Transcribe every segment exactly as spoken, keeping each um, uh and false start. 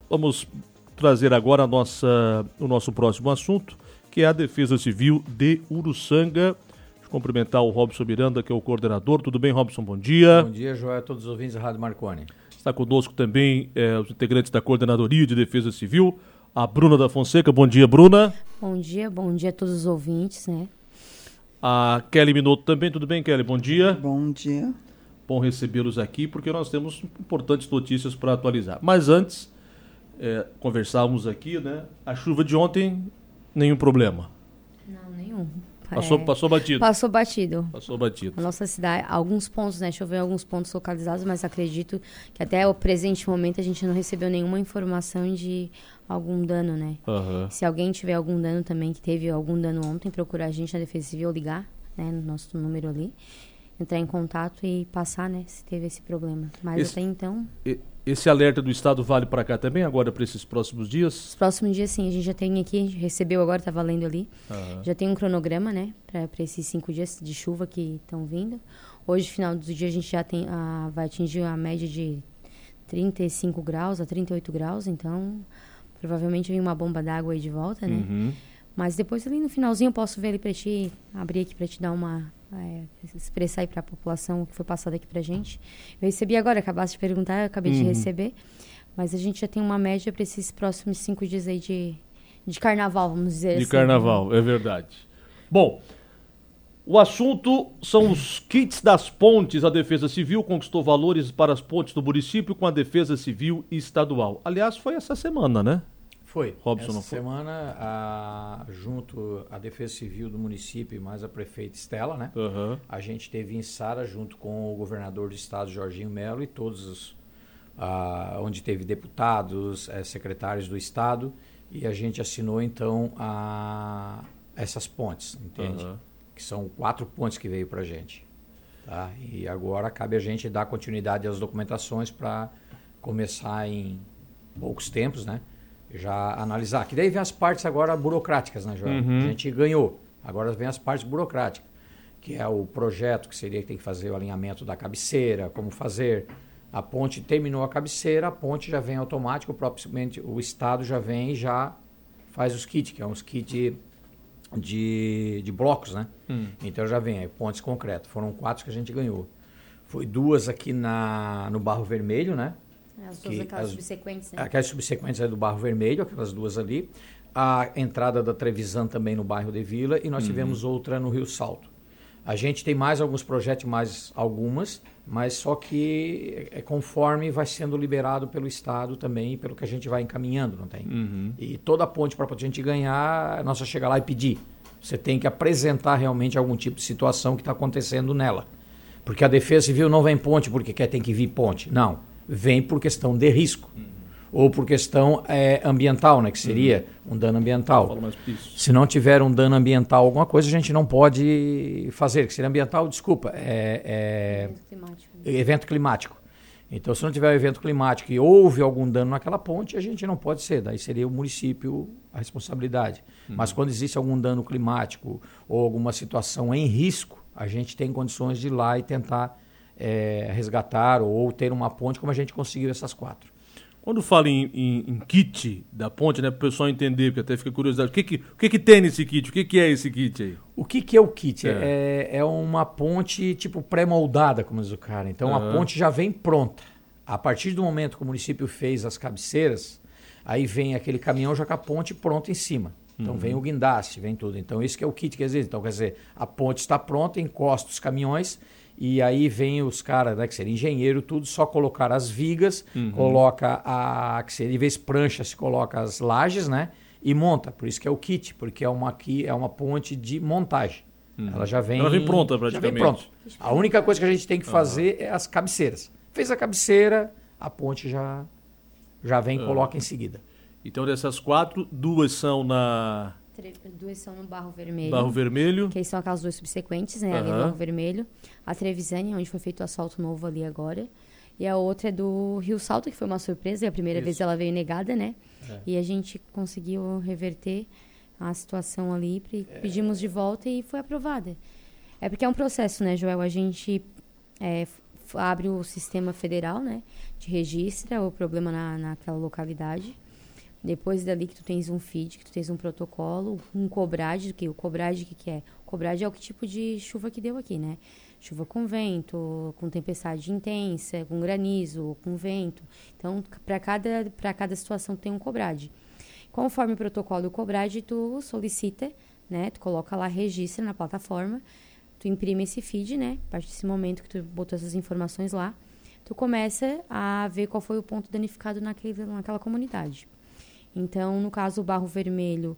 vamos trazer agora a nossa, o nosso próximo assunto, que é a Defesa Civil de Uruçanga. Deixa eu cumprimentar o Robson Miranda, que é o coordenador. Tudo bem, Robson? Bom dia. Bom dia, Joel, a todos os ouvintes da Rádio Marconi. Está conosco também é, os integrantes da Coordenadoria de Defesa Civil, a Bruna da Fonseca. Bom dia, Bruna. Bom dia, bom dia a todos os ouvintes, né? A Kelly Minotto também. Tudo bem, Kelly? Bom dia. Bom dia. Bom recebê-los aqui, porque nós temos importantes notícias para atualizar. Mas antes, é, conversávamos aqui, né? A chuva de ontem, nenhum problema. Não, nenhum. Passou, é, passou batido. Passou batido. Passou batido. A nossa cidade, alguns pontos, né? Choveu em alguns pontos localizados, mas acredito que até o presente momento a gente não recebeu nenhuma informação de algum dano, né? Uhum. Se alguém tiver algum dano também, que teve algum dano ontem, procurar a gente na Defesa Civil, ligar, né? No nosso número ali, entrar em contato e passar, né? Se teve esse problema. Mas esse, até então... Esse alerta do Estado vale para cá também, agora para esses próximos dias? Os próximos dias, sim. A gente já tem aqui, a gente recebeu agora, tá valendo ali. Uhum. Já tem um cronograma, né? Para esses cinco dias de chuva que estão vindo. Hoje, final do dia, a gente já tem a, vai atingir a média de trinta e cinco graus a trinta e oito graus. Então, provavelmente vem uma bomba d'água aí de volta, né? Uhum. Mas depois, ali no finalzinho, eu posso ver ali para ti, abrir aqui para te dar uma... É, expressar aí para a população o que foi passado aqui pra gente. Eu recebi agora, acabaste de perguntar, eu acabei uhum. de receber, mas a gente já tem uma média para esses próximos cinco dias aí de, de carnaval, vamos dizer de assim. De carnaval, é verdade. Bom, o assunto são os kits das pontes. A Defesa Civil conquistou valores para as pontes do município com a Defesa Civil Estadual. Aliás, foi essa semana, né? Foi. Robson, Essa não foi? semana, a, junto à Defesa Civil do município e mais a prefeita Estela, né? Uhum. A gente teve em Sara junto com o governador do estado, Jorginho Melo, e todos os... A, onde teve deputados, é, secretários do estado, e a gente assinou, então, a, essas pontes, entende? Uhum. Que são quatro pontes que veio pra gente. Tá? E agora cabe a gente dar continuidade às documentações para começar em poucos tempos, né? Já analisar. Que daí vem as partes agora burocráticas, né, João? Uhum. A gente ganhou. Agora vem as partes burocráticas, que é o projeto, que seria que tem que fazer o alinhamento da cabeceira, como fazer. A ponte terminou a cabeceira, a ponte já vem automático, propriamente o Estado já vem e já faz os kits, que é uns kits de, de blocos, né? Hum. Então já vem aí, pontes concretas. Foram quatro que a gente ganhou. Foi duas aqui na, no Barro Vermelho, né? As duas que, aquelas as, subsequentes, né? Aquelas subsequentes aí do Barro Vermelho, aquelas duas ali. A entrada da Trevisan também no bairro de Vila e nós uhum. tivemos outra no Rio Salto. A gente tem mais alguns projetos, mais algumas, mas só que é conforme vai sendo liberado pelo Estado também, pelo que a gente vai encaminhando, não tem? Uhum. E toda ponte para a gente ganhar, nós só chegar lá e pedir. Você tem que apresentar realmente algum tipo de situação que está acontecendo nela. Porque a Defesa Civil não vem ponte porque quer, tem que vir ponte. Não. Vem por questão de risco, uhum. ou por questão é, ambiental, né, que seria uhum. um dano ambiental. Se não tiver um dano ambiental, alguma coisa, a gente não pode fazer. Que seria ambiental, desculpa, é, é evento, climático. evento climático. Então, se não tiver um evento climático e houve algum dano naquela ponte, a gente não pode ser. Daí seria o município a responsabilidade. Uhum. Mas quando existe algum dano climático ou alguma situação em risco, a gente tem condições de ir lá e tentar... É, resgatar ou ter uma ponte como a gente conseguiu essas quatro. Quando fala em, em, em kit da ponte, né, para o pessoal entender, porque até fica curiosidade, o que que, o que que tem nesse kit? O que que é esse kit aí? O que que é o kit? É, é, é uma ponte tipo pré-moldada, como diz o cara. Então uhum. a ponte já vem pronta. A partir do momento que o município fez as cabeceiras, aí vem aquele caminhão já com a ponte pronta em cima. Então uhum. vem o guindaste, vem tudo. Então isso que é o kit que existe. Então quer dizer, a ponte está pronta, encosta os caminhões. E aí vem os caras, né, que seria engenheiro, tudo, só colocar as vigas, uhum. coloca a, que seria, em vez de prancha, se coloca as lajes, né, e monta. Por isso que é o kit, porque é uma, aqui, é uma ponte de montagem. Uhum. Ela já vem... Ela vem pronta praticamente. Já vem pronta. A única coisa que a gente tem que fazer uhum. é as cabeceiras. Fez a cabeceira, a ponte já, já vem e uhum. coloca em seguida. Então dessas quatro, duas são na... Duas são no Barro Vermelho. Barro Vermelho. Que são aquelas duas subsequentes, né? Uhum. Ali no Barro Vermelho. A Trevisânia, onde foi feito o asfalto novo ali agora. E a outra é do Rio Salto, que foi uma surpresa. E a primeira Isso. vez ela veio negada, né? É. E a gente conseguiu reverter a situação ali. É. Pedimos de volta e foi aprovada. É porque é um processo, né, Joel? A gente é, abre o sistema federal, né? Te registra o problema na, naquela localidade. Depois dali que tu tens um feed, que tu tens um protocolo, um cobrade, que o cobrade que, que é? O cobrade é o que tipo de chuva que deu aqui, né? Chuva com vento, com tempestade intensa, com granizo, com vento. Então, para cada, para cada situação tem um cobrade. Conforme o protocolo do cobrade, tu solicita, né? Tu coloca lá, registra na plataforma, tu imprime esse feed, né? A partir desse momento que tu botou essas informações lá, tu começa a ver qual foi o ponto danificado naquele, naquela comunidade. Então, no caso, o Barro Vermelho,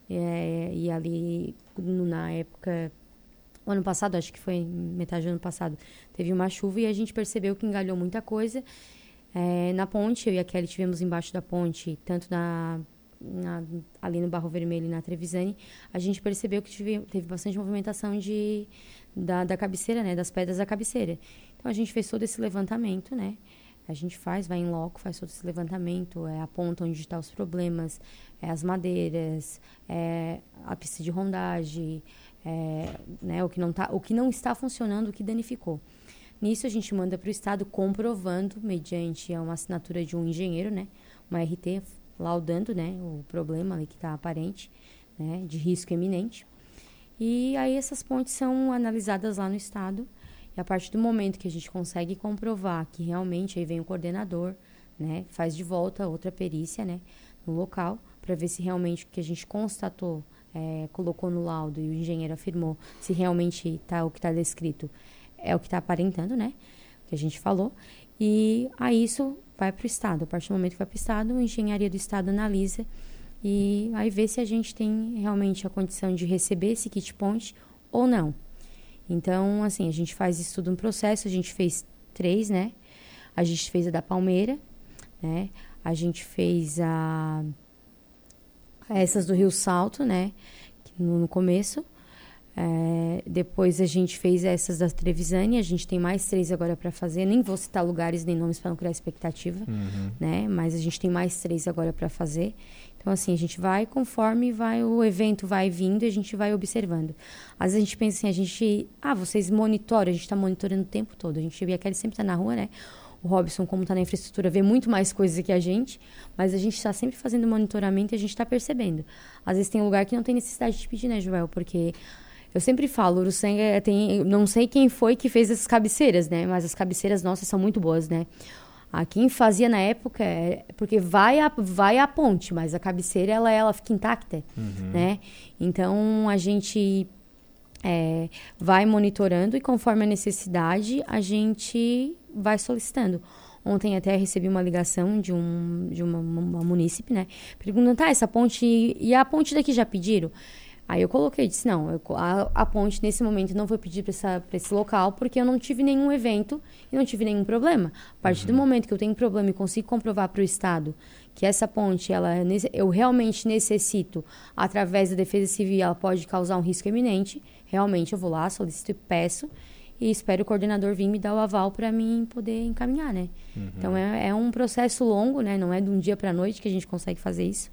é, e ali na época, o ano passado, acho que foi metade do ano passado, teve uma chuva e a gente percebeu que engalhou muita coisa. É, na ponte, eu e a Kelly tivemos embaixo da ponte, tanto na, na, ali no Barro Vermelho e na Trevisani, a gente percebeu que tive, teve bastante movimentação de, da, da cabeceira, né, das pedras da cabeceira. Então, a gente fez todo esse levantamento, né? A gente faz, vai em loco, faz todo esse levantamento, é, aponta onde estão os problemas, é, as madeiras, é, a pista de rondagem, é, né, o, que não tá, o que não está funcionando, o que danificou. Nisso a gente manda para o Estado comprovando, mediante uma assinatura de um engenheiro, né, uma R T, laudando, né, o problema ali que está aparente, né, de risco iminente. E aí essas pontes são analisadas lá no Estado. E a partir do momento que a gente consegue comprovar que realmente aí vem o coordenador, né, faz de volta outra perícia, né, no local, para ver se realmente o que a gente constatou, é, colocou no laudo e o engenheiro afirmou se realmente tá, o que está descrito é o que está aparentando, né, que a gente falou. E aí isso vai para o Estado. A partir do momento que vai para o Estado, a engenharia do Estado analisa e aí vê se a gente tem realmente a condição de receber esse kit ponte ou não. Então, assim, a gente faz isso tudo no processo, a gente fez três, né? A gente fez a da Palmeira, né? A gente fez a essas do Rio Salto, né? No, no começo. É, depois a gente fez essas da Trevisani, a gente tem mais três agora para fazer. Nem vou citar lugares nem nomes para não criar expectativa, Uhum. né? Mas a gente tem mais três agora para fazer. Então, assim, a gente vai conforme vai o evento vai vindo e a gente vai observando. Às vezes a gente pensa assim, a gente... Ah, vocês monitoram, a gente está monitorando o tempo todo. A gente vê que ele sempre está na rua, né? O Robson, como está na infraestrutura, vê muito mais coisas que a gente, mas a gente está sempre fazendo monitoramento e a gente está percebendo. Às vezes tem lugar que não tem necessidade de pedir, né, Joel? Porque eu sempre falo, Uruçanga tem... Não sei quem foi que fez essas cabeceiras, né? Mas as cabeceiras nossas são muito boas, né? A quem fazia na época, é, porque vai a, vai a ponte, mas a cabeceira ela, ela fica intacta, uhum. né? Então a gente é, vai monitorando e conforme a necessidade a gente vai solicitando. Ontem até recebi uma ligação de, um, de uma, uma munícipe, né? Perguntando, tá, essa ponte, e a ponte daqui já pediram? Aí eu coloquei, disse, não, eu, a, a ponte nesse momento não foi pedir para esse local porque eu não tive nenhum evento e não tive nenhum problema. A partir uhum. do momento que eu tenho problema e consigo comprovar para o Estado que essa ponte, ela, eu realmente necessito, através da Defesa Civil, ela pode causar um risco iminente, realmente eu vou lá, solicito e peço e espero o coordenador vir me dar o aval para mim poder encaminhar, né? Uhum. Então é, é um processo longo, né? Não é de um dia para a noite que a gente consegue fazer isso.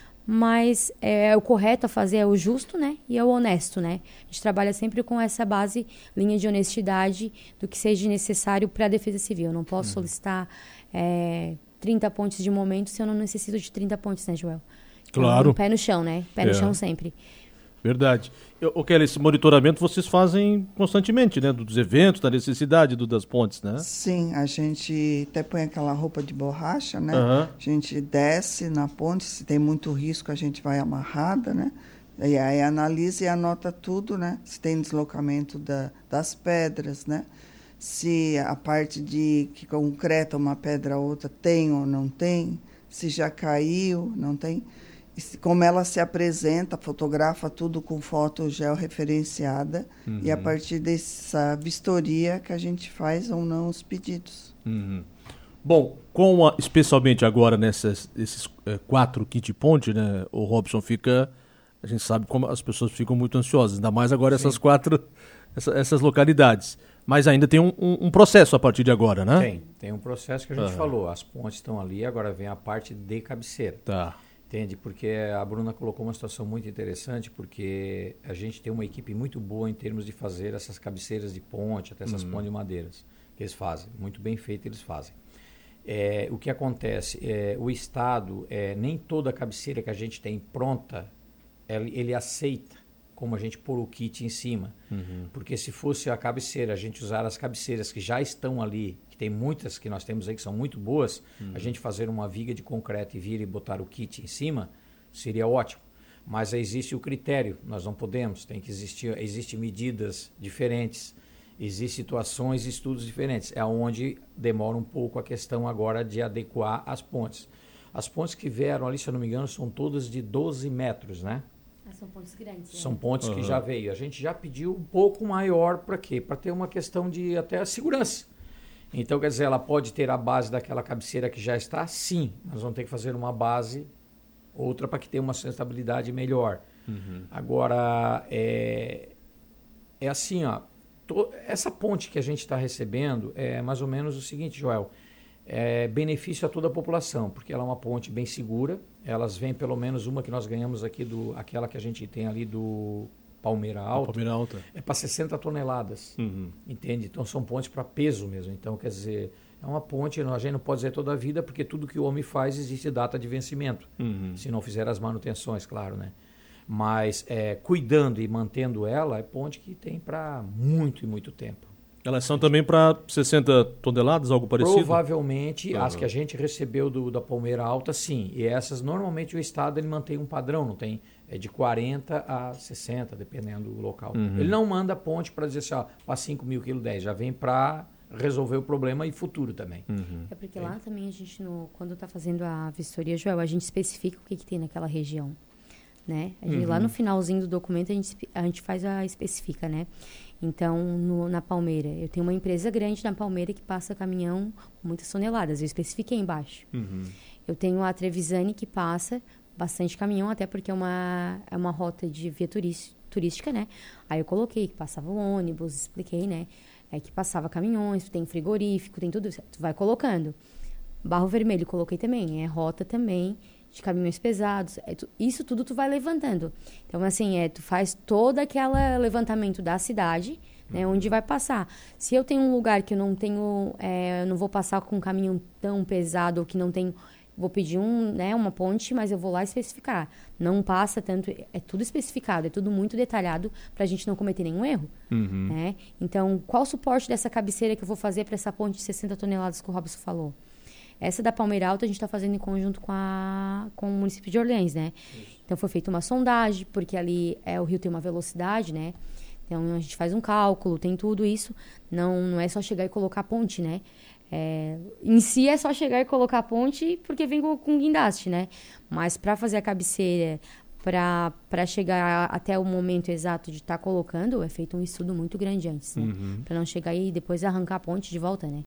Mas é, o correto a fazer é o justo, né? E é o honesto, né? A gente trabalha sempre com essa base, linha de honestidade do que seja necessário para a Defesa Civil. Eu não posso uhum. solicitar é, trinta pontes de momento se eu não necessito de trinta pontes, né, Joel? Claro. Então, pé no chão, né? Pé é. no chão sempre. Verdade. O Kelly, esse monitoramento vocês fazem constantemente, né? Dos eventos, da necessidade do, das pontes, né? Sim, a gente até põe aquela roupa de borracha, né? Uhum. A gente desce na ponte, se tem muito risco a gente vai amarrada, né? E aí analisa e anota tudo, né? Se tem deslocamento da, das pedras, né? Se a parte de que concreta uma pedra ou outra tem ou não tem, se já caiu, não tem... Como ela se apresenta, fotografa tudo com foto georreferenciada uhum. e a partir dessa vistoria que a gente faz ou não os pedidos. Uhum. Bom, com a, especialmente agora nessas esses é, quatro kit ponte, né, o Robson fica, a gente sabe como as pessoas ficam muito ansiosas, ainda mais agora Sim. essas quatro, essa, essas localidades. Mas ainda tem um, um, um processo a partir de agora, né? Tem, tem um processo que a gente uhum. falou, as pontes estão ali, agora vem a parte de cabeceira. Tá. Entende? Porque a Bruna colocou uma situação muito interessante, porque a gente tem uma equipe muito boa em termos de fazer essas cabeceiras de ponte, até essas uhum. pontes de madeiras. Eles fazem, muito bem feito eles fazem. É, o que acontece, é, o Estado, é, nem toda cabeceira que a gente tem pronta, ele, ele aceita como a gente pôr o kit em cima. Uhum. Porque se fosse a cabeceira, a gente usar as cabeceiras que já estão ali, que tem muitas que nós temos aí que são muito boas, uhum. a gente fazer uma viga de concreto e vir e botar o kit em cima, seria ótimo. Mas existe o critério, nós não podemos, tem que existir, existem medidas diferentes, existem situações e estudos diferentes. É onde demora um pouco a questão agora de adequar as pontes. As pontes que vieram ali, se eu não me engano, são todas de doze metros, né? Ah, são pontes grandes. São é. pontes Uhum. que já veio. A gente já pediu um pouco maior para quê? Para ter uma questão de até segurança. Então, quer dizer, ela pode ter a base daquela cabeceira que já está? Sim. Nós vamos ter que fazer uma base, outra para que tenha uma sustentabilidade melhor. Uhum. Agora, é, é assim, ó, to, essa ponte que a gente está recebendo é mais ou menos o seguinte, Joel, é benefício a toda a população, porque ela é uma ponte bem segura, elas vêm pelo menos uma que nós ganhamos aqui, do, aquela que a gente tem ali do Palmeira Alta, Palmeira Alta. é para sessenta toneladas, uhum. entende? Então são pontes para peso mesmo, então quer dizer, é uma ponte, a gente não pode dizer toda a vida, porque tudo que o homem faz existe data de vencimento, uhum. se não fizer as manutenções, claro, né? Mas é, cuidando e mantendo ela, é ponte que tem para muito e muito tempo. Elas são também para sessenta toneladas, algo parecido? Provavelmente, uhum. as que a gente recebeu do, da Palmeira Alta, sim. E essas, normalmente, o Estado ele mantém um padrão, não tem? É de quarenta a sessenta, dependendo do local. Uhum. Ele não manda ponte para dizer assim, ó, para cinco mil quilos, dez. Já vem para resolver o problema e futuro também. Uhum. É porque é. lá também a gente, no, quando está fazendo a vistoria, Joel, a gente especifica o que, que tem naquela região. Né? A gente, uhum. Lá no finalzinho do documento, a gente, a gente faz a especifica, né? Então, no, na Palmeira, eu tenho uma empresa grande na Palmeira que passa caminhão com muitas toneladas. Eu especifiquei embaixo. Uhum. Eu tenho a Trevisani que passa bastante caminhão, até porque é uma, é uma rota de via turística, né? Aí eu coloquei que passava ônibus, expliquei, né? É que passava caminhões, tem frigorífico, tem tudo isso. Tu vai colocando. Barro Vermelho coloquei também, é rota também de caminhões pesados, é tu, isso tudo tu vai levantando. Então, assim, é, tu faz todo aquele levantamento da cidade, né, onde vai passar. Se eu tenho um lugar que eu não tenho, é, eu não vou passar com um caminhão tão pesado, ou que não tenho, vou pedir um, né, uma ponte, mas eu vou lá especificar. Não passa tanto, é tudo especificado, é tudo muito detalhado para a gente não cometer nenhum erro. Uhum. Né? Então, qual o suporte dessa cabeceira que eu vou fazer para essa ponte de sessenta toneladas que o Robson falou? Essa da Palmeira Alta a gente está fazendo em conjunto com, a, com o município de Orleans, né? Isso. Então foi feita uma sondagem, porque ali é, o rio tem uma velocidade, né? Então a gente faz um cálculo, tem tudo isso. Não, não é só chegar e colocar a ponte, né? É, em si é só chegar e colocar a ponte porque vem com, com guindaste, né? Mas para fazer a cabeceira, para chegar até o momento exato de estar tá colocando, é feito um estudo muito grande antes, né? Uhum. Para não chegar e depois arrancar a ponte de volta, né?